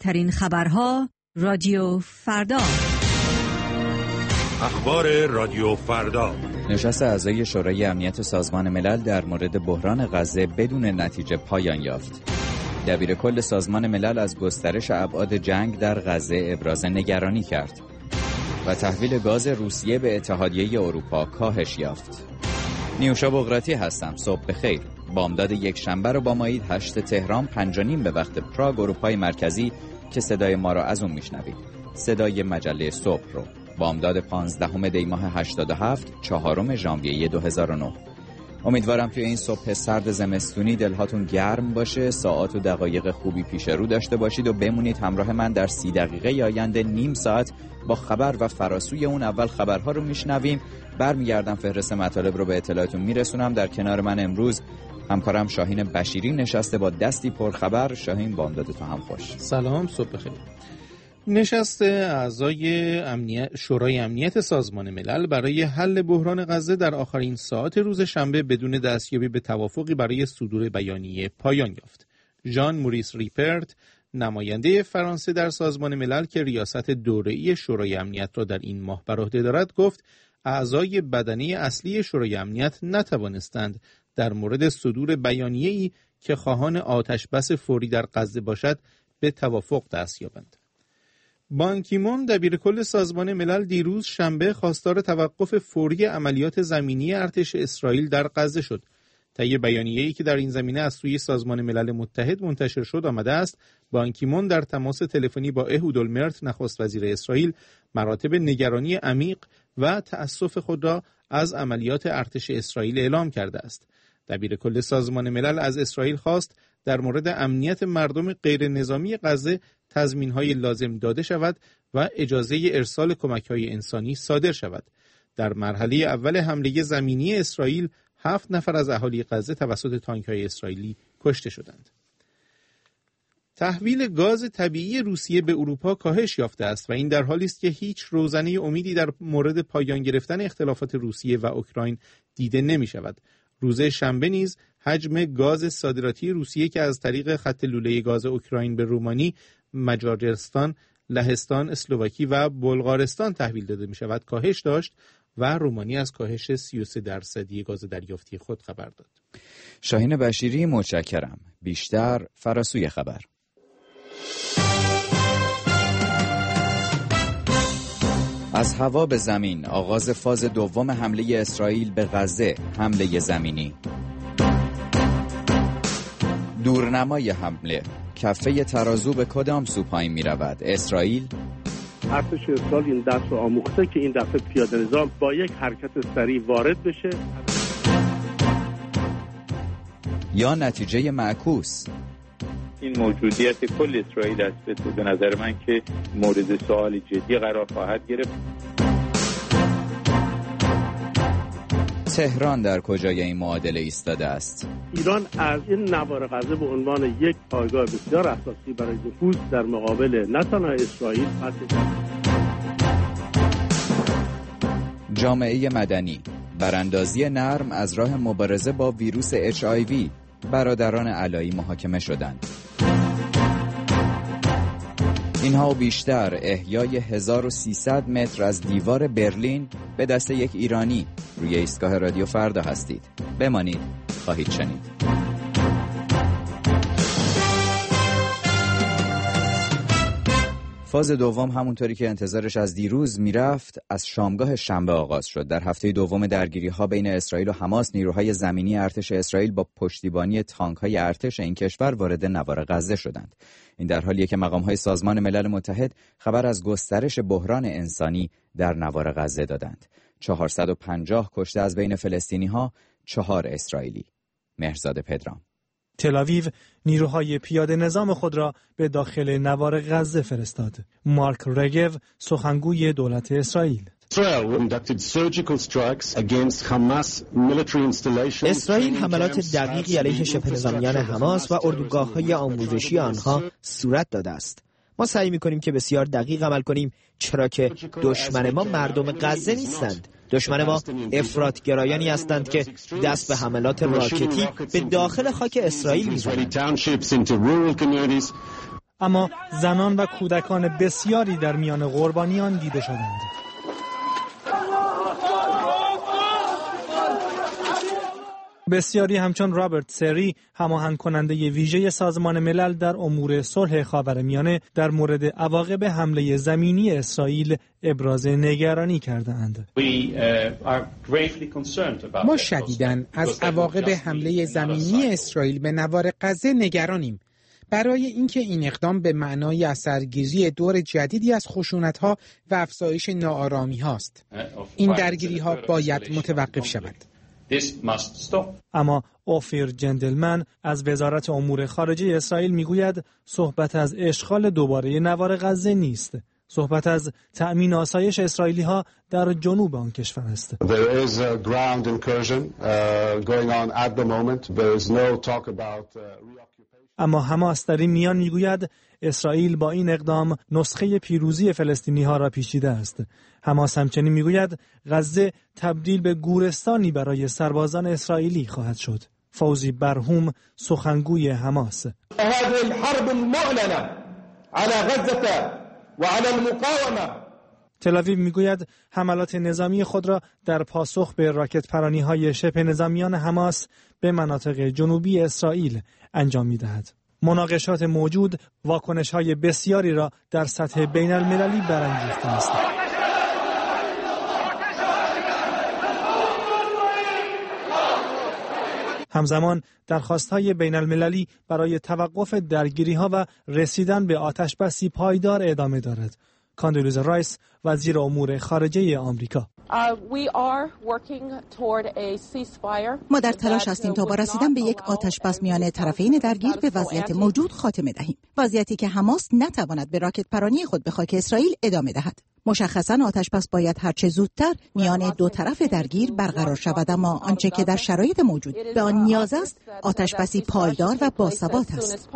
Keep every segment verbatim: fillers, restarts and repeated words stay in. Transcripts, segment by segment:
مهمترین خبرها رادیو فردا. اخبار رادیو فردا. نشست اعضای شورای امنیت سازمان ملل در مورد بحران غزه بدون نتیجه پایان یافت. دبیر کل سازمان ملل از گسترش ابعاد جنگ در غزه ابراز نگرانی کرد و تحویل گاز روسیه به اتحادیه اروپا کاهش یافت. نیوشا بغراتی هستم. صبح بخیر. بامداد یک شنبه رو با مایید هشت تهران پنج و نیم به وقت پراگ اروپای مرکزی که صدای ما را از اون میشنوید. صدای مجله صبح رو. بامداد پانزدهم دی ماه هشتاد و هفت چهارم ژانویه دو هزار و نه. امیدوارم توی این صبح سرد زمستونی دلهاتون گرم باشه، ساعات و دقایق خوبی پیش رو داشته باشید و بمونید همراه من در سی دقیقه آینده نیم ساعت با خبر و فراسوی اون اول خبرها رو میشنویم. برمیگردم فهرست مطالب رو به اطلاعتون میرسونم. در کنار من امروز همکارم شاهین بشیری نشسته با دستی پرخبر. شاهین، بامداد تو هم خوش. سلام، صبح بخیر. نشست اعضای امنیت شورای امنیت سازمان ملل برای حل بحران غزه در آخرین ساعات روز شنبه بدون دستیابی به توافقی برای صدور بیانیه پایان یافت. ژان موریس ریپرت، نماینده فرانسه در سازمان ملل که ریاست دوره‌ای شورای امنیت را در این ماه بر عهده دارد، گفت اعضای بدنه اصلی شورای امنیت نتوانستند در مورد صدور بیانیه‌ای که خواهان آتش بس فوری در غزه باشد به توافق دست یابند. بان کی مون، دبیر کل سازمان ملل، دیروز شنبه خواستار توقف فوری عملیات زمینی ارتش اسرائیل در غزه شد. طی بیانیه‌ای که در این زمینه از سوی سازمان ملل متحد منتشر شد آمده است بان کی مون در تماس تلفنی با اهود اولمرت، نخست وزیر اسرائیل، مراتب نگرانی عمیق و تأسف خود را از عملیات ارتش اسرائیل اعلام کرده است. دبیر کل سازمان ملل از اسرائیل خواست در مورد امنیت مردم غیر نظامی غزه تضمین‌های لازم داده شود و اجازه ارسال کمک‌های انسانی صادر شود. در مرحله اول حمله زمینی اسرائیل هفت نفر از اهالی غزه توسط تانک‌های اسرائیلی کشته شدند. تحویل گاز طبیعی روسیه به اروپا کاهش یافته است و این در حالی است که هیچ روزنه امیدی در مورد پایان گرفتن اختلافات روسیه و اوکراین دیده نمی‌شود. روز شنبه نیز حجم گاز صادراتی روسیه که از طریق خط لوله گاز اوکراین به رومانی، مجارستان، لهستان، اسلواکی و بلغارستان تحویل داده می شود کاهش داشت و رومانی از کاهش سی و سه درصدی گاز دریافتی خود خبر داد. شاهین بشیری، متشکرم. بیشتر فراسوی خبر. از هوا به زمین، آغاز فاز دوم حمله اسرائیل به غزه، حمله زمینی. دورنمای حمله، کفه ترازو به کدام سو پایین می رود؟ اسرائیل؟ ارتش اسرائیل این دست رو آموخته که این دفعه پیاده نظام با یک حرکت سریع وارد بشه. یا نتیجه معکوس؟ این موجودیت کل اسرائیل است به نظر من که مورد سوال جدی قرار خواهد گرفت. تهران در کجای این معادله ایستاده است؟ ایران از این نوار غزه به عنوان یک پایگاه بسیار اساسی برای نفوذ در مقابل نه تنها اسرائیل بلکه جامعه مدنی، براندازی نرم از راه مبارزه با ویروس اچ آی وی، برادران علایی محاکمه شدند. اینها و بیشتر، احیای هزار و سیصد متر از دیوار برلین به دست یک ایرانی. روی ایستگاه رادیو فردا هستید. بمانید، خواهید شنید. فاز دوم همونطوری که انتظارش از دیروز میرفت از شامگاه شنبه آغاز شد. در هفته دوم درگیری‌ها بین اسرائیل و حماس، نیروهای زمینی ارتش اسرائیل با پشتیبانی تانک‌های ارتش این کشور وارد نوار غزه شدند. این در حالیه که مقام‌های سازمان ملل متحد خبر از گسترش بحران انسانی در نوار غزه دادند. چهارصد و پنجاه کشته از بین فلسطینی‌ها، چهار اسرائیلی. مهرزاد پدرام. تل‌آویو نیروهای پیاده نظام خود را به داخل نوار غزه فرستاد. مارک رگو، سخنگوی دولت اسرائیل: اسرائیل حملات دقیقی علیه شبه نظامیان حماس و اردوگاه‌های آموزشی آنها صورت داده است. ما سعی می‌کنیم که بسیار دقیق عمل کنیم، چرا که دشمن ما مردم غزه نیستند. دشمن ما افراط‌گرایانی هستند که دست به حملات راکتی به داخل خاک اسرائیل می‌زنند. اما زنان و کودکان بسیاری در میان قربانیان دیده شدند. بسیاری همچون رابرت سری، هماهنگ کننده ویژه سازمان ملل در امور صلح خاورمیانه، در مورد عواقب حمله زمینی اسرائیل ابراز نگرانی کرده‌اند. ما شدیداً از عواقب حمله زمینی اسرائیل به نوار غزه نگرانیم. برای اینکه این اقدام به معنای اثرگیری دور جدیدی از خشونت‌ها و افزایش ناآرامی‌هاست. این درگیری‌ها باید متوقف شود. اما اوفیر جندلمن از وزارت امور خارجه اسرائیل میگوید صحبت از اشغال دوباره نوار غزه نیست. صحبت از تأمین آسایش اسرائیلی ها در جنوب آن کشور است. اما حماس در این میان میگوید اسرائیل با این اقدام نسخه پیروزی فلسطینی ها را پیچیده است. حماس همچنین میگوید غزه تبدیل به گورستانی برای سربازان اسرائیلی خواهد شد. فوزی برهوم، سخنگوی حماس: هذه الحرب المعلنة على غزة وعلى المقاومة. تل آویو میگوید حملات نظامی خود را در پاسخ به راکت پرانی های شبه نظامیان حماس به مناطق جنوبی اسرائیل انجام میدهد. مناقشات موجود واکنش های بسیاری را در سطح بین المللی برانگیخته است. همزمان درخواست‌های بین المللی برای توقف درگیری‌ها و رسیدن به آتشبسی پایدار ادامه دارد. کاندولیزا رایس، وزیر امور خارجه آمریکا: ما در تلاش هستیم تا با رسیدن به یک آتشبس میان طرفین درگیر به وضعیت موجود خاتمه دهیم. وضعیتی که حماس نتواند به راکت پرانی خود به خاک اسرائیل ادامه دهد. مشخصاً آتشبس باید هرچه زودتر میان دو طرف درگیر برقرار شود، اما آنچه که در شرایط موجود به آن نیاز است آتشبسی پایدار و باثبات است.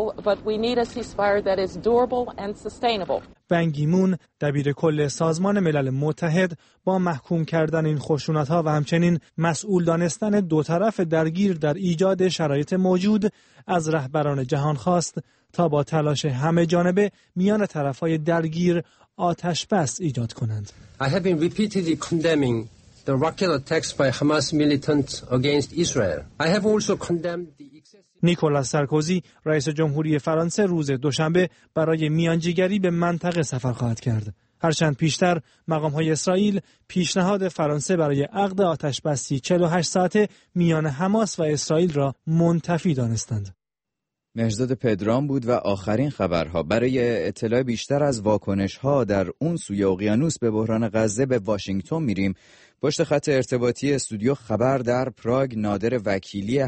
بن کی مون، دبیر کل سازمان ملل متحد، با محکوم کردن این خشونت‌ها و همچنین مسئول دانستن دو طرف درگیر در ایجاد شرایط موجود از رهبران جهان خواست تا با تلاش همه جانبه میان طرف‌های درگیر آتش بس ایجاد کنند. I have been repeatedly condemning the rocket attacks by Hamas militants against Israel. I have also condemned the نیکولاس سارکوزی، رئیس جمهوری فرانسه، روز دوشنبه برای میانجیگری به منطقه سفر خواهد کرد. هرچند پیشتر مقام‌های اسرائیل پیشنهاد فرانسه برای عقد آتشبسی چهل و هشت ساعته میان حماس و اسرائیل را منتفی دانستند. مهرزاد پدرام بود و آخرین خبرها. برای اطلاع بیشتر از واکنش‌ها در اون سوی اقیانوس به بحران غزه به واشنگتن میریم. پشت خط ارتباطی استودیو خبر در پراگ نادر وکیلی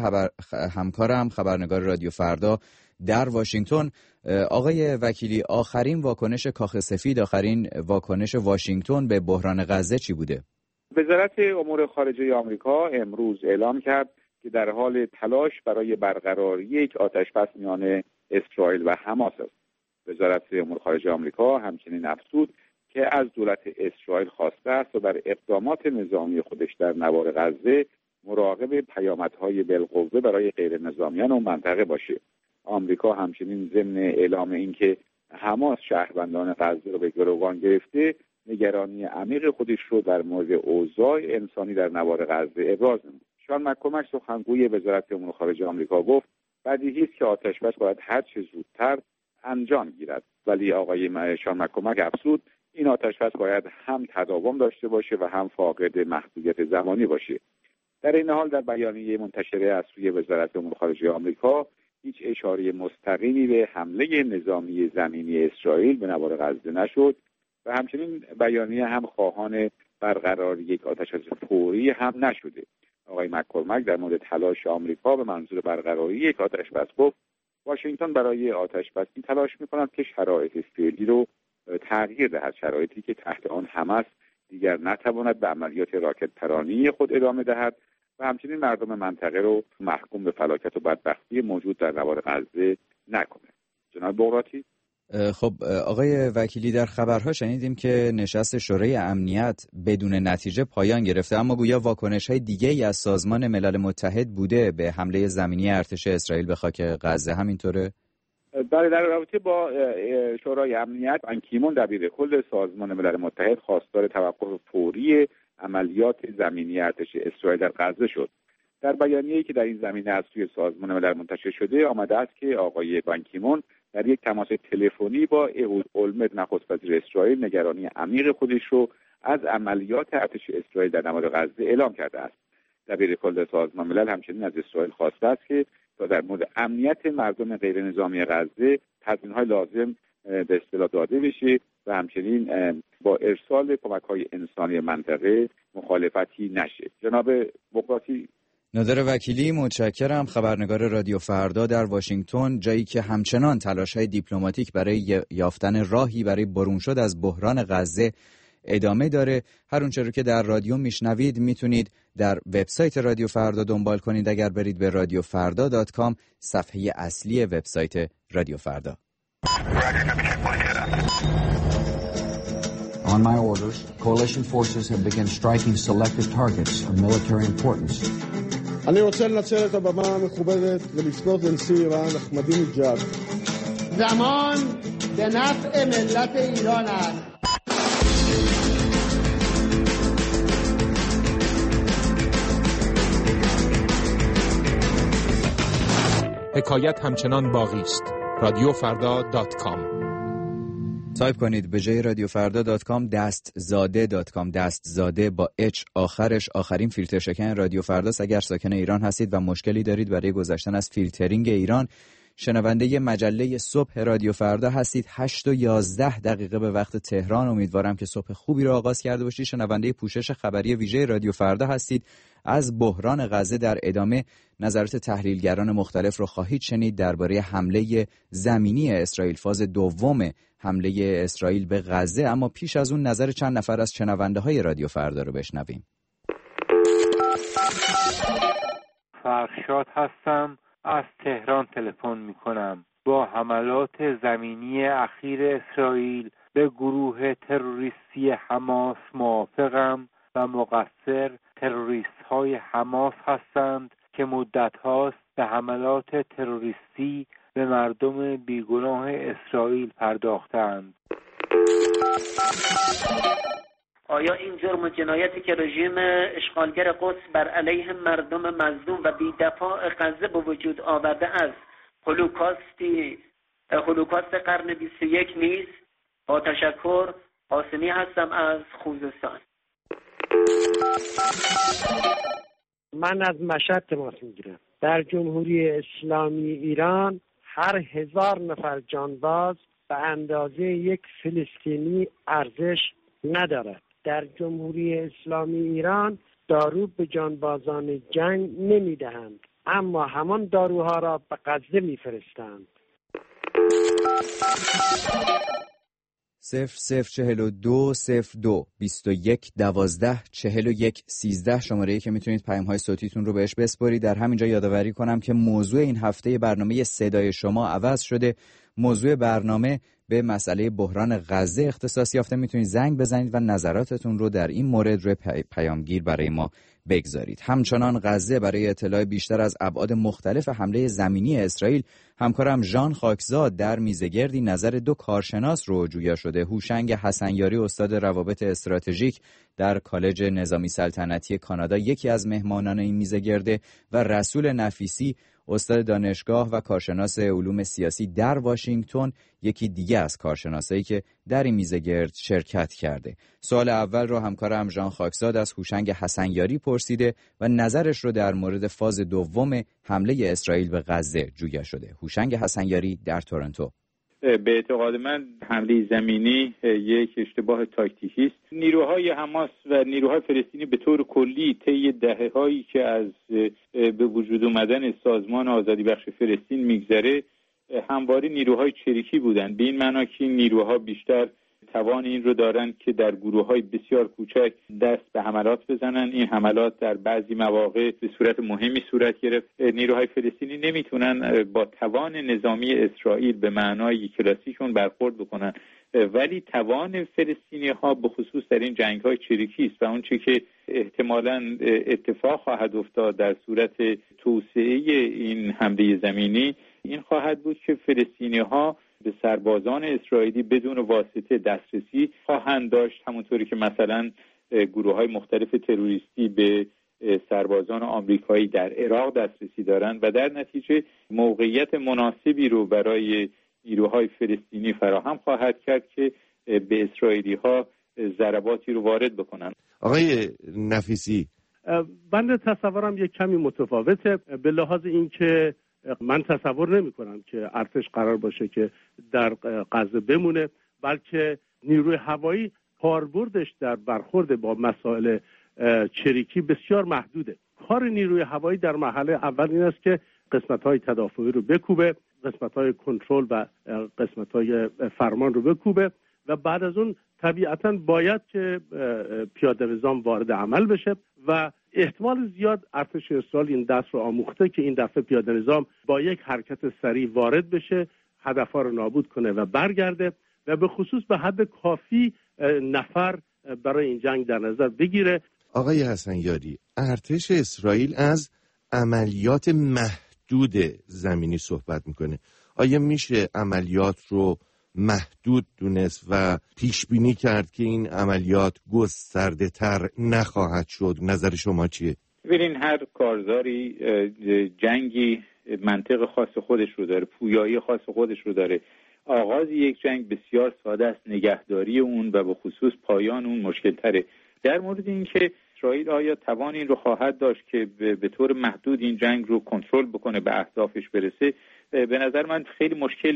همکارم، خبرنگار رادیو فردا در واشنگتن. آقای وکیلی، آخرین واکنش کاخ سفید، آخرین واکنش واشنگتن به بحران غزه چی بوده؟ وزارت امور خارجه آمریکا امروز اعلام کرد که در حال تلاش برای برقراری یک آتشبس میان اسرائیل و حماس است. وزارت امور خارجه آمریکا همچنین افزود که از دولت اسرائیل خواسته است و در اقدامات نظامی خودش در نوار غزه مراقب پیامدهای بالقوه برای غیر نظامیان و منطقه باشه. آمریکا همچنین ضمن اعلام اینکه حماس شهروندان غزه رو به گروگان گرفته، نگرانی عمیق خودش رو در مورد اوضاع انسانی در نوار غزه ابراز نمود. شان مک‌کومک، سخنگوی وزارت امور خارجه آمریکا، گفت بدیهی است که آتشبس باید هر چه زودتر انجام گیرد، ولی آقای شان مک‌کومک افزود این آتشبس باید هم تداوم داشته باشه و هم فاقد محدودیت زمانی باشه. در این حال در بیانیه منتشره از سوی وزارت امور خارجه آمریکا هیچ اشاره مستقیمی به حمله نظامی زمینی اسرائیل به نوار غزه نشد و همچنین بیانیه هم خواهان برقراری یک آتشبس فوری هم نشده. آقای مک‌کورمک در مورد تلاش آمریکا به منظور برقراری یک آتشبس گفت واشنگتن برای آتشبسی تلاش می‌کند که شرایط فعلی رو تغییر دهد، شرایطی که تحت آن حماس دیگر نتواند به عملیات راکت پرانی خود ادامه دهد و همچنین مردم منطقه رو محکوم به فلاکت و بدبختی موجود در نوار غزه نکنه. جناب بغراتی. خب آقای وکیلی، در خبرها شنیدیم که نشست شورای امنیت بدون نتیجه پایان گرفته، اما گویا واکنش‌های دیگه‌ای از سازمان ملل متحد بوده به حمله زمینی ارتش اسرائیل به خاک غزه، همینطوره؟ در در رابطه با شورای امنیت، بان کی مون دبیر کل سازمان ملل متحد خواستار توقف فوری عملیات زمینی ارتش اسرائیل در غزه شد. در بیانیه‌ای که در این زمینه از سوی سازمان ملل منتشر شده آمده است که آقای بان کی مون در یک تماس تلفنی با اهود اولمرت نخست وزیر اسرائیل نگرانی عمیق خودش رو از عملیات ارتش اسرائیل در نماد غزه اعلام کرده است. دبیر کل سازمان ملل همچنین از اسرائیل خواسته است که تا در مورد امنیت مردم غیر نظامی غزه تضمین‌های لازم به اصطلاح داده بشه و همچنین با ارسال کمک‌های انسانی منطقه مخالفتی نشه. جناب بقراتی. نادر وکیلی، متشکرم. خبرنگار رادیو فردا در واشنگتن، جایی که همچنان تلاش‌های دیپلماتیک برای یافتن راهی برای برون شد از بحران غزه ادامه داره. هر اونچه رو که در رادیو میشنوید میتونید در وبسایت رادیو فردا دنبال کنید. اگر برید به رادیو فردا دات کام، صفحه اصلی وبسایت رادیو فردا. On my orders, coalition forces have begun striking selected targets of military importance. אני רוצה לנצל את הבמה המכובדת ולפנות לנשיא איראן אחמדינג'אד. زمان به نفع ملت ایران است. حکایت همچنان باقی است. رادیو فردا دات کام. تایپ کنید به جای رادیو فردا دات کام دستزاده دات کام. دستزاده با اچ آخرش. آخرین فیلتر شکن رادیو فرداست. اگر ساکن ایران هستید و مشکلی دارید برای گذشتن از فیلترینگ ایران، شنونده مجله صبح رادیو فردا هستید. هشت و یازده دقیقه به وقت تهران. امیدوارم که صبح خوبی رو آغاز کرده باشید. شنونده پوشش خبری ویژه رادیو فردا هستید. از بحران غزه در ادامه نظرات تحلیلگران مختلف رو خواهید شنید درباره حمله زمینی اسرائیل، فاز دوم حمله اسرائیل به غزه. اما پیش از اون نظر چند نفر از شنونده های رادیو فردا رو بشنویم. فرشاد هستم، از تهران تلفن میکنم. با حملات زمینی اخیر اسرائیل به گروه تروریستی حماس موافقم و مقصر تروریست های حماس هستند که مدت هاست به حملات تروریستی به مردم بیگناه اسرائیل پرداختند. آیا این جرم و جنایتی که رژیم اشغالگر قدس بر علیه مردم مظلوم و بی‌دفاع غزه به وجود آورده است هولوکاستی هولوکاست قرن بیست و یک نیست؟ با تشکر، قاسمی هستم از خوزستان. من از مشهد تماس میگیرم. در جمهوری اسلامی ایران هر هزار نفر جانباز به اندازه یک فلسطینی ارزش ندارد. در جمهوری اسلامی ایران دارو به جانبازان جنگ نمیدهند، اما همان داروها را به غزه میفرستند. صفر صفر چهل و دو صفر دو بیست و یک دوازده چهل و یک سیزده شماره‌ای که میتونید پیام‌های صوتیتون رو بهش بسپارید. در همینجا یادآوری کنم که موضوع این هفته برنامه صدای شما عوض شده. موضوع برنامه به مسئله بحران غزه اختصاص یافته. میتونید زنگ بزنید و نظراتتون رو در این مورد روی پی... پیامگیر برای ما بگذارید. همچنان غزه، برای اطلاع بیشتر از ابعاد مختلف حمله زمینی اسرائیل، همکارم ژان خاکزاد در میزگردی نظر دو کارشناس رو جویا شده. هوشنگ حسنیاری، استاد روابط استراتژیک در کالج نظامی سلطنتی کانادا، یکی از مهمانان این میزگرده، و رسول نفیسی، استاد دانشگاه و کارشناس علوم سیاسی در واشنگتن، یکی دیگه از کارشناسایی که در این میزگرد شرکت کرده. سوال اول رو همکارم ژان خاکزاد از هوشنگ حسنیاری پرسیده و نظرش رو در مورد فاز دوم حمله اسرائیل به غزه جویا شده. هوشنگ حسنیاری در تورنتو. به اعتقاد من حمله زمینی یک اشتباه تاکتیکی است. نیروهای حماس و نیروهای فلسطینی به طور کلی طی دهه‌هایی که از به وجود آمدن سازمان آزادی بخش فلسطین میگذره همواره نیروهای چریکی بودند، به این معنا که این نیروها بیشتر توان این رو دارن که در گروه‌های بسیار کوچک دست به حملات بزنن. این حملات در بعضی مواقع به صورت مهمی صورت گرفت. نیروهای فلسطینی نمیتونن با توان نظامی اسرائیل به معنای کلاسیکون برخورد بکنن، ولی توان فلسطینی‌ها به خصوص در این جنگ‌های چریکی است و اون چیزی که احتمالاً اتفاق خواهد افتاد در صورت توسعه این حمله زمینی این خواهد بود که فلسطینی‌ها به سربازان اسرائیلی بدون واسطه دسترسی خواهند داشت، همونطوری که مثلا گروه‌های مختلف تروریستی به سربازان آمریکایی در عراق دسترسی دارند و در نتیجه موقعیت مناسبی رو برای نیروهای فلسطینی فراهم خواهد کرد که به اسرائیلی‌ها ضرباتی رو وارد بکنن. آقای نفیسی، بنده تصورم یک کمی متفاوته به لحاظ اینکه من تصور نمی کنم که ارتش قرار باشه که در غزه بمونه، بلکه نیروی هوایی کاربردش در برخورد با مسائل چریکی بسیار محدوده. کار نیروی هوایی در مرحله اول این است که قسمت‌های تدافعی رو بکوبه، قسمت‌های کنترل و قسمت‌های فرمان رو بکوبه و بعد از اون طبیعتاً باید که پیاده نظام وارد عمل بشه و احتمال زیاد ارتش اسرائیل این دست رو آموخته که این دفعه پیاده نظام با یک حرکت سریع وارد بشه، هدفها رو نابود کنه و برگرده و به خصوص به حد کافی نفر برای این جنگ در نظر بگیره. آقای حسن یاری، ارتش اسرائیل از عملیات محدود زمینی صحبت میکنه. آیا میشه عملیات رو محدود دونست و پیش بینی کرد که این عملیات گسترده تر نخواهد شد؟ نظر شما چیه؟ ببینین، هر کارزاری جنگی منطق خاص خودش رو داره، پویایی خاص خودش رو داره. آغاز یک جنگ بسیار ساده است، نگهداری اون و به خصوص پایان اون مشکل تره. در مورد اینکه اسرائیل آیا توان این رو خواهد داشت که به طور محدود این جنگ رو کنترل بکنه، به اهدافش برسه، به نظر من خیلی مشکل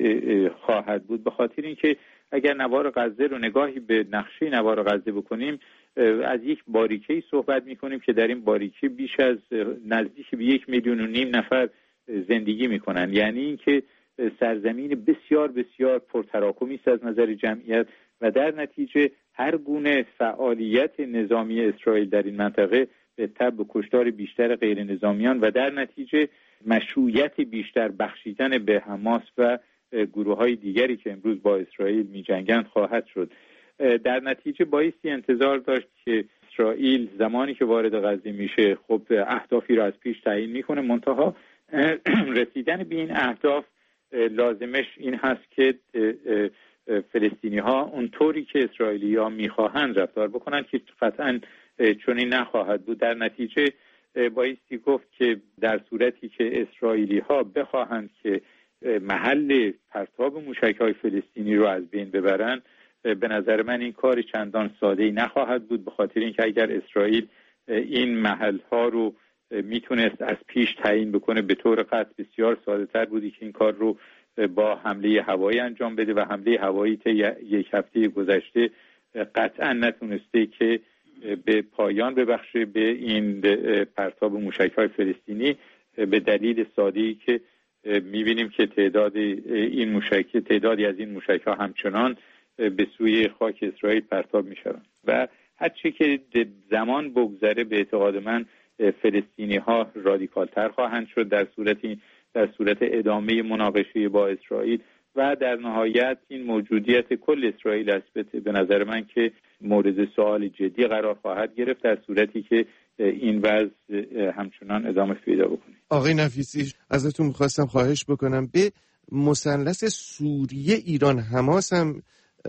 خواهد بود، به خاطر اینکه اگر نوار غزه رو نگاهی به نقشه نوار غزه بکنیم، از یک باریکه‌ای صحبت می‌کنیم که در این باریکه بیش از نزدیک به یک میلیون و نیم نفر زندگی می‌کنن. یعنی اینکه سرزمین بسیار بسیار پرتراکمی است از نظر جمعیت و در نتیجه هر گونه فعالیت نظامی اسرائیل در این منطقه به تبع کشتار بیشتر غیر نظامیان و در نتیجه مشروعیت بیشتر بخشیدن به حماس و گروه‌های دیگری که امروز با اسرائیل می‌جنگند خواهد شد. در نتیجه بایستی انتظار داشت که اسرائیل زمانی که وارد غزه میشه خب اهدافی را از پیش تعیین میکنه، منتها رسیدن به این اهداف لازمش این هست که فلسطینی ها اونطوری که اسرائیلی ها میخواهند رفتار بکنن که قطعا چنین نخواهد بود. در نتیجه بایستی گفت که در صورتی که اسرائیلی ها بخواهند که محل پرتاب موشک‌های فلسطینی رو از بین ببرن، به نظر من این کار چندان ساده‌ای نخواهد بود، به خاطر اینکه اگر اسرائیل این محل‌ها رو میتونست از پیش تعیین بکنه به طور قطع بسیار ساده‌تر بودی که این کار رو با حمله هوایی انجام بده و حمله هوایی تا یک هفته گذشته قطعا نتونسته که به پایان ببخشه به این پرتاب موشک‌های فلسطینی، به دلیل ساده‌ای که می‌بینیم که تعداد این موشک تعدادی از این موشک‌ها همچنان به سوی خاک اسرائیل پرتاب می‌شوند و هرچی که زمان بگذره به اعتقاد من فلسطینی‌ها رادیکال‌تر خواهند شد در صورتی در صورت ادامه مناقشه با اسرائیل و در نهایت این موجودیت کل اسرائیل است به نظر من که مورد سوال جدی قرار خواهد گرفت در صورتی که این وضع همچنان ادامه پیدا بکنه. آقای نفیسی، ازتون می‌خواستم خواهش بکنم به مثلث سوریه ایران حماس هم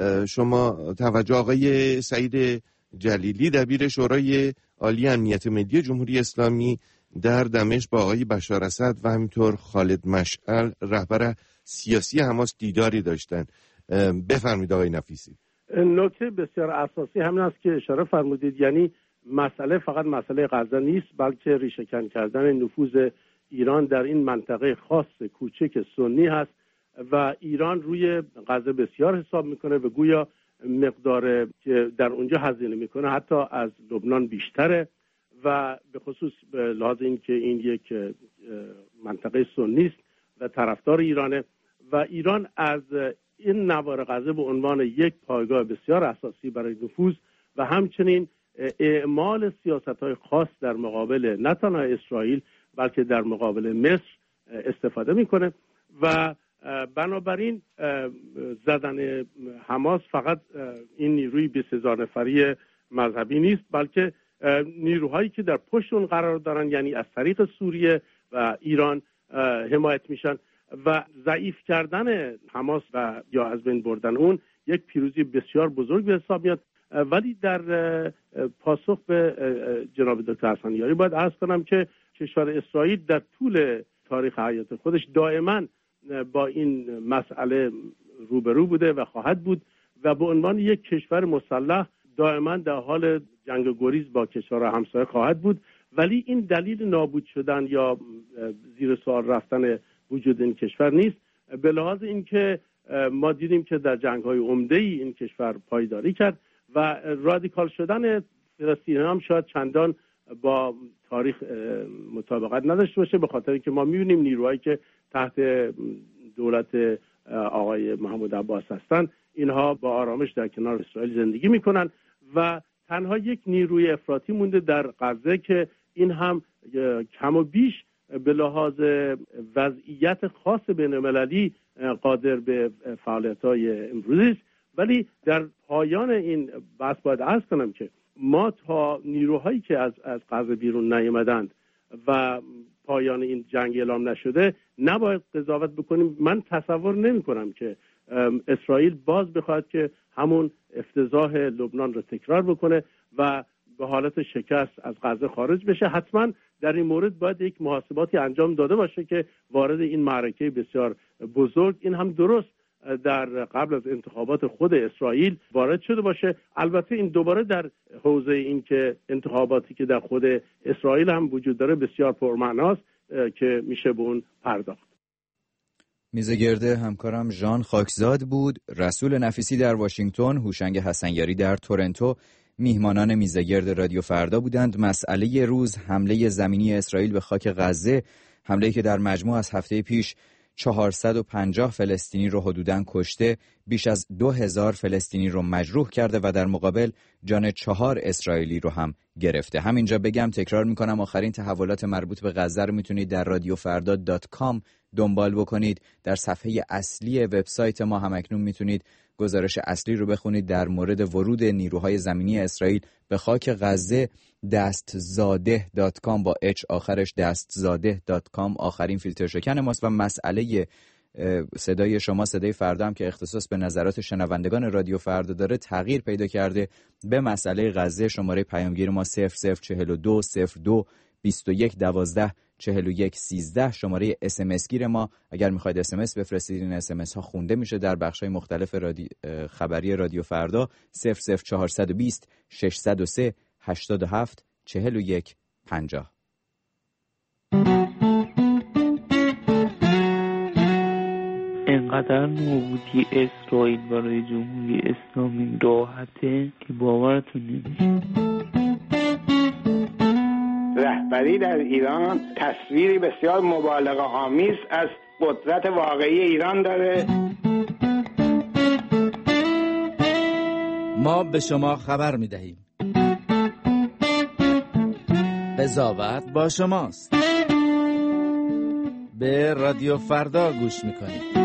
شما توجه. آقای سعید جلیلی دبیر شورای عالی امنیت ملی جمهوری اسلامی در دمشق با آقای بشار اسد و همینطور خالد مشعل رهبر سیاسی حماس دیداری داشتن. بفرمایید آقای نفیسی. نکته بسیار اساسی همین است که اشاره فرمودید، یعنی مسئله فقط مسئله غزه نیست، بلکه ریشه‌کن کردن نفوذ ایران در این منطقه خاص کوچک سنی هست و ایران روی غزه بسیار حساب میکنه و گویا مقدار که در اونجا هزینه میکنه حتی از لبنان بیشتره و به خصوص به لحاظ اینکه این یک منطقه سنی است و طرفدار ایرانه و ایران از این نوار غزه به عنوان یک پایگاه بسیار اساسی برای نفوذ و همچنین اعمال سیاست‌های خاص در مقابل نه تنها اسرائیل بلکه در مقابل مصر استفاده میکنه و بنابراین زدن حماس فقط این نیروی بیست هزار نفری مذهبی نیست، بلکه نیروهایی که در پشت اون قرار دارن، یعنی از طریق سوریه و ایران حمایت میشن و ضعیف کردن حماس و یا از بین بردن اون یک پیروزی بسیار بزرگ به حساب میاد. ولی در پاسخ به جناب دکتر حسنیاری باید عرض کنم که کشور اسرائیل در طول تاریخ حیات خودش دائما با این مسئله روبرو بوده و خواهد بود و به عنوان یک کشور مسلح دائما در حال جنگ و گریز با کشور همسایه خواهد بود. ولی این دلیل نابود شدن یا زیر سوال رفتن وجود این کشور نیست، به لحاظ اینکه ما دیدیم که در جنگ‌های عمده‌ای این کشور پایداری کرد و رادیکال شدن فلسطینیان هم شاید چندان با تاریخ مطابقت نداشته باشه، به خاطر اینکه ما می‌بینیم نیروهایی که تحت دولت آقای محمود عباس هستن اینها با آرامش در کنار اسرائیل زندگی میکنن و تنها یک نیروی افراطی مونده در غزه که این هم کم و بیش به لحاظ وضعیت خاص بین‌المللی قادر به فعالیت‌های امروزی است. ولی در پایان این بحث باید عرض کنم که ما تا نیروهایی که از از غزه بیرون نیامدند و پایان این جنگ اعلام نشده نباید قضاوت بکنیم. من تصور نمی کنم که اسرائیل باز بخواد که همون افتضاح لبنان رو تکرار بکنه و به حالت شکست از غزه خارج بشه. حتما در این مورد باید یک محاسباتی انجام داده باشه که وارد این معرکه بسیار بزرگ، این هم درست در قبل از انتخابات خود اسرائیل وارد شده باشه. البته این دوباره در حوزه این که انتخاباتی که در خود اسرائیل هم وجود داره بسیار پرمعناست که میشه به اون پرداخت. میزگرده همکارم ژان خاکزاد بود، رسول نفیسی در واشنگتن، هوشنگ حسنیاری در تورنتو میهمانان میزگرد رادیو فردا بودند. مسئله روز حمله زمینی اسرائیل به خاک غزه، حمله‌ای که در مجموع از هفته پیش چهارصد و پنجاه فلسطینی رو حدوداً کشته، بیش از دو هزار فلسطینی رو مجروح کرده و در مقابل جان چهار اسرائیلی رو هم گرفته. همینجا بگم، تکرار میکنم، آخرین تحولات مربوط به غزه رو میتونید در رادیو فردا دات کام دنبال بکنید. در صفحه اصلی وبسایت ما هم اکنون میتونید گزارش اصلی رو بخونید در مورد ورود نیروهای زمینی اسرائیل به خاک غزه. دستزاده دات کام با اچ آخرش، دستزاده دات کام آخرین فیلتر شکن ماست. و مسئله صدای شما، صدای فردا هم که اختصاص به نظرات شنوندگان رادیو فردا داره، تغییر پیدا کرده. به مسئله غزه شماره پیامگیر ما صفر صفر چهل و دو صفر دو بیست و یک دوازده چهل و یک سیزده، شماره اس ام اس گیر ما. اگر میخواید اس ام اس بفرستید، این اس ام اس ها خونده میشه در بخش‌های مختلف رادی... خبری رادیو فردا. صفر صفر چهارصد و بیست ششصد و سه هشتاد و هفت چهل و یک پنجاه. انقدر نابودی اسرائیل برای جمهوری اسلامی راحته که باورتون نمیشه. رهبری در ایران تصویری بسیار مبالغه آمیز از قدرت واقعی ایران داره. ما به شما خبر میدهیم. قضاوت با شماست. به رادیو فردا گوش میکنید.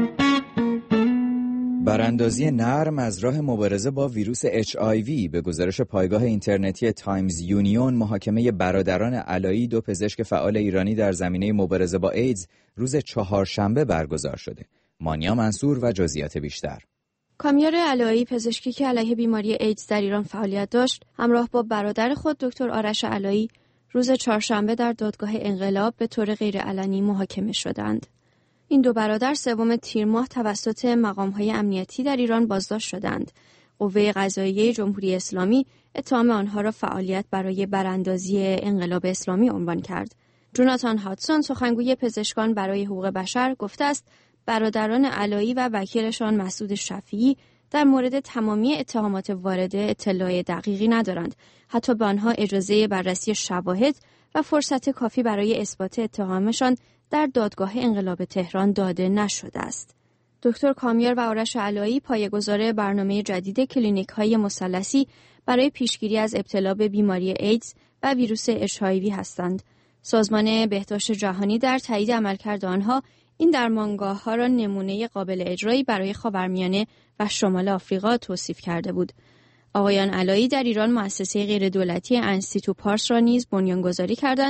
براندازی نرم از راه مبارزه با ویروس اچ آی وی. به گزارش پایگاه اینترنتی تایمز یونیون، محاکمه برادران علایی، دو پزشک فعال ایرانی در زمینه مبارزه با ایدز، روز چهارشنبه برگزار شده. مانیا منصور و جزئیات بیشتر. کامیار علایی، پزشکی که علیه بیماری ایدز در ایران فعالیت داشت، همراه با برادر خود دکتر آرش علایی روز چهارشنبه در دادگاه انقلاب به طور غیرعلنی محاکمه شدند. این دو برادر سوم تیر ماه توسط مقام‌های امنیتی در ایران بازداشت شدند. قوه قضاییه جمهوری اسلامی اتهام آنها را فعالیت برای براندازی انقلاب اسلامی عنوان کرد. جوناتان هاتسون، سخنگوی پزشکان برای حقوق بشر، گفته است برادران علایی و وکیلشان مسعود شفیعی در مورد تمامی اتهامات وارده اطلاع دقیقی ندارند. حتی به آنها اجازه بررسی شواهد و فرصت کافی برای اثبات اتهامشان در دادگاه انقلاب تهران داده نشده است. دکتر کامیار و آرش علایی پایه‌گذار برنامه جدید کلینیک‌های مثلثی برای پیشگیری از ابتلا به بیماری ایدز و ویروس اچ آی وی هستند. سازمان بهداشت جهانی در تایید عملکرد آنها این درمانگاه‌ها را نمونه قابل اجرایی برای خاورمیانه و شمال آفریقا توصیف کرده بود. آقایان علایی در ایران مؤسسه غیردولتی انستیتو پارس را نیز بنیانگذاری کردند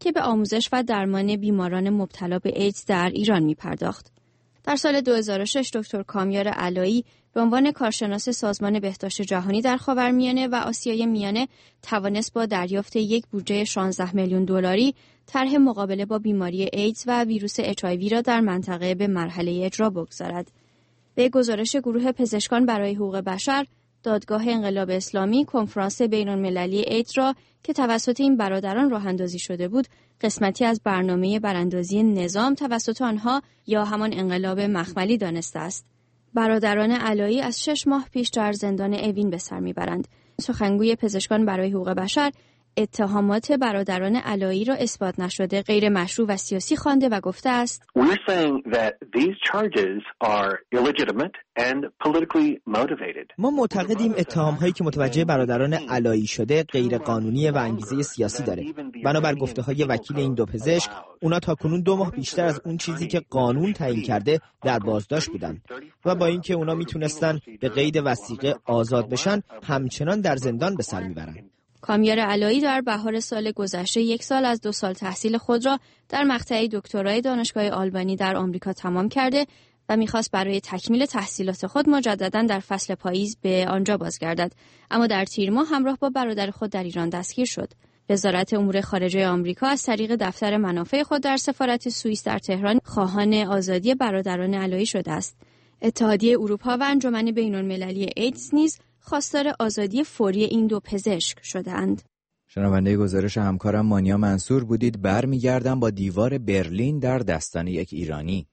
که به آموزش و درمان بیماران مبتلا به ایدز در ایران می‌پرداخت. در سال دو هزار و شش دکتر کامیار علایی به عنوان کارشناس سازمان بهداشت جهانی در خاورمیانه و آسیای میانه توانست با دریافت یک بودجه شانزده میلیون دلاری طرح مقابله با بیماری ایدز و ویروس اچ آی وی را در منطقه به مرحله اجرا بگذارد. به گزارش گروه پزشکان برای حقوق بشر، دادگاه انقلاب اسلامی کنفرانس بین‌المللی ایدز را که توسط این برادران راه اندازی شده بود، قسمتی از برنامه براندازی نظام توسط آنها یا همان انقلاب مخملی دانسته است. برادران علایی از شش ماه پیش در زندان اوین به سر میبرند. سخنگوی پزشکان برای حقوق بشر اتهامات برادران علایی را اثبات نشده غیر مشروع و سیاسی خوانده و گفته است We're saying that these charges are illegitimate and politically motivated. ما معتقدیم اتهام‌هایی که متوجه برادران علایی شده غیر قانونی و انگیزه سیاسی داره. بنابر گفته‌های وکیل این دو پزشک، اونا تاکنون دو ماه بیشتر از اون چیزی که قانون تعیین کرده در بازداشت بودن و با اینکه اونا میتونستن به قید وثیقه آزاد بشن، همچنان در زندان به سر میبرن. کامیار علایی در بهار سال گذشته یک سال از دو سال تحصیل خود را در مقطع دکترای دانشگاه آلبانی در آمریکا تمام کرده و می‌خواست برای تکمیل تحصیلات خود مجدداً در فصل پاییز به آنجا بازگردد، اما در تیر ماه همراه با برادر خود در ایران دستگیر شد. وزارت امور خارجه آمریکا از طریق دفتر منافع خود در سفارت سوئیس در تهران خواهان آزادی برادران علایی شده است. اتحادیه اروپا و انجمن بین‌المللی ایدز نیز خواستار آزادی فوری این دو پزشک شدند. شنونده گزارش همکارم مانیا منصور بودید. برمیگردم با دیوار برلین در دستان یک ایرانی.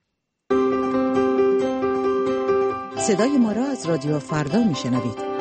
صدای ما را از رادیو فردا میشنوید.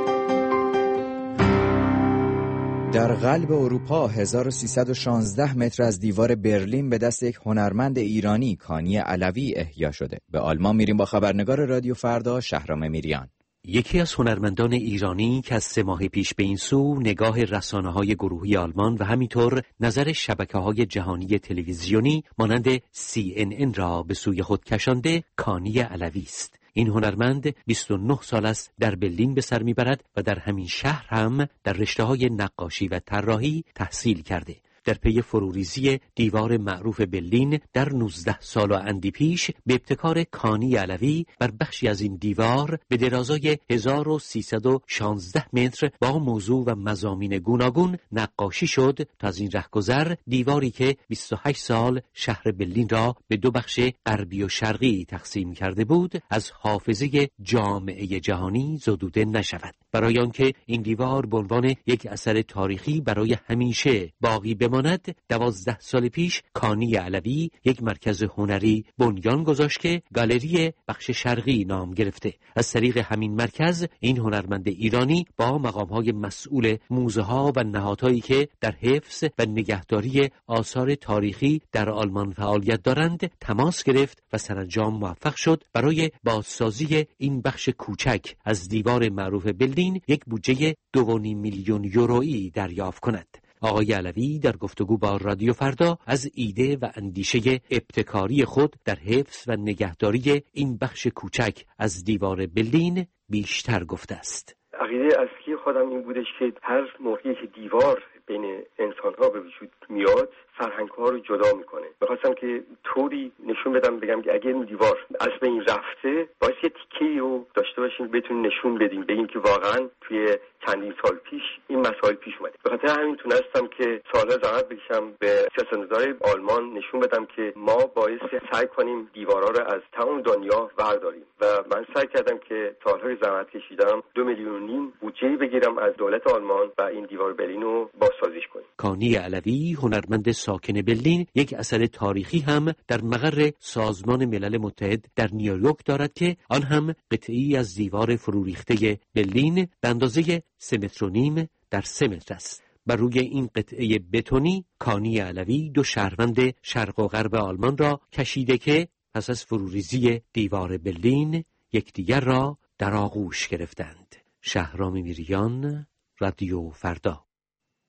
در قلب اروپا هزار و سیصد و شانزده متر از دیوار برلین به دست یک هنرمند ایرانی کانی علوی احیا شده. به آلمان میریم با خبرنگار رادیو فردا شهرام میریان. یکی از هنرمندان ایرانی که از سه ماه پیش به این سو نگاه رسانه‌های گروهی آلمان و همینطور نظر شبکه‌های جهانی تلویزیونی مانند سی ان ان را به سوی خود کشانده، کانی علوی است. این هنرمند بیست و نه سال است در برلین به سر میبرد و در همین شهر هم در رشته‌های نقاشی و طراحی تحصیل کرده. در پی فروریزی دیوار معروف برلین در نوزده سال و اندی پیش به ابتکار کانی علوی بر بخشی از این دیوار به درازای هزار و سیصد و شانزده متر با موضوع و مضامین گوناگون نقاشی شد تا از این رهگذر دیواری که بیست و هشت سال شهر برلین را به دو بخش غربی و شرقی تقسیم کرده بود از حافظه جامعه جهانی زدوده نشود. برای آنکه این دیوار به عنوان یک اثر تاریخی برای همیشه باقی بماند، دوازده سال پیش کانی علوی یک مرکز هنری بنیان گذاشت که گالری بخش شرقی نام گرفته. از طریق همین مرکز این هنرمند ایرانی با مقام‌های مسئول موزه‌ها و نهادهایی که در حفظ و نگهداری آثار تاریخی در آلمان فعالیت دارند تماس گرفت و سرانجام موفق شد برای بازسازی این بخش کوچک از دیوار معروف برلین یک بودجه دو و نیم میلیون یورویی دریافت کند. آقای علوی در گفتگو با رادیو فردا از ایده و اندیشه ابتکاری خود در حفظ و نگهداری این بخش کوچک از دیوار برلین بیشتر گفته است. عقیده اصلی خودم این بودش که هر موقعی که دیوار بین انسان‌ها به وجود میاد فرهنگ‌ها رو جدا میکنه. می‌خواستم که طوری نشون بدم بگم که اگه این دیوار از بین رفته باید یه تیکه‌ای رو داشته باشیم بتونیم نشون بدیم به این که واقعاً توی چندین سال پیش این مسائل پیش اومده. به خاطر همین تونستم که سال‌ها زحمت بکشم به سیاستمدارای آلمان نشون بدم که ما باید سعی کنیم دیوارا رو از تمام دنیا برداریم و من سعی کردم که سال‌های زحمت کشیدم دو میلیون و نیم بودجه بگیرم از دولت آلمان و این دیوار برلین رو بازسازیش کنیم. کانی علوی هنرمند ساکن برلین یک اثر تاریخی هم در مقر سازمان ملل متحد در نیویورک دارد که آن هم قطعی از دیوار فروریخته برلین به اندازه سه متر و نیم در سه متر است. بر روی این قطعه بتونی کانی علوی دو شهروند شرق و غرب آلمان را کشیده که پس از فروریزی دیوار برلین یکدیگر را در آغوش گرفتند. شهرام میریان، رادیو فردا.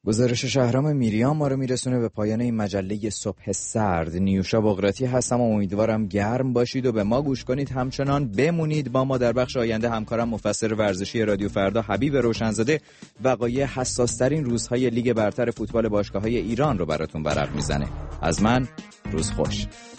گزارش شهرام میریان ما رو میرسونه به پایان این مجله صبح سرد. نیوشا بغراتی هستم و امیدوارم گرم باشید و به ما گوش کنید. همچنان بمونید با ما. در بخش آینده همکارم مفسر ورزشی رادیو فردا حبیب روشنزاده وقایع حساس‌ترین روزهای لیگ برتر فوتبال باشگاه‌های ایران رو براتون ورق میزنه. از من روز خوش.